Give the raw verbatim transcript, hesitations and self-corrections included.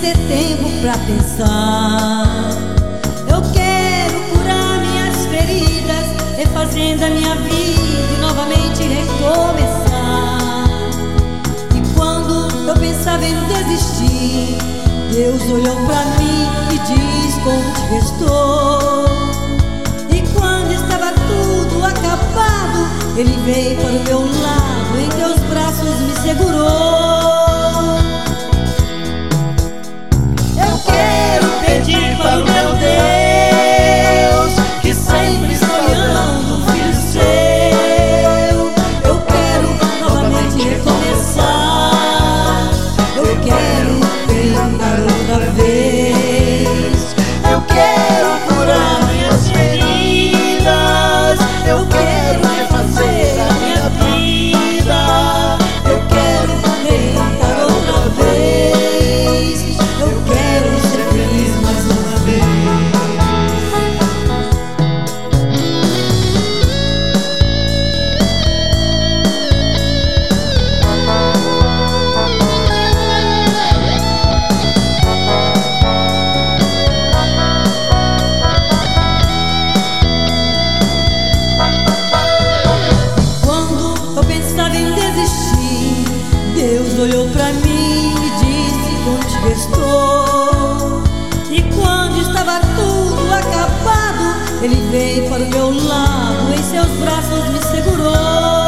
ter tempo pra pensar. Eu quero curar minhas feridas, refazendo a minha vida e novamente recomeçar. E quando eu pensava em desistir, Deus olhou pra mim e diz: contigo estou. E quando estava tudo acabado, Ele veio para o meu lado, em teus braços me segurou. Eu quero pedir para o meu Deus, que sempre está olhando o filho seu. Eu quero novamente recomeçar. Eu quero tentar outra vez. Eu quero curar minhas feridas. Eu quero refazer a minha vida. Eu quero tentar outra vez. Eu quero ser feliz mais uma vez. Quando eu pensava em desistir, Deus olhou pra mim e disse: contigo estou. E quando estava tudo acabado, Ele veio para o meu lado, em seus braços me segurou.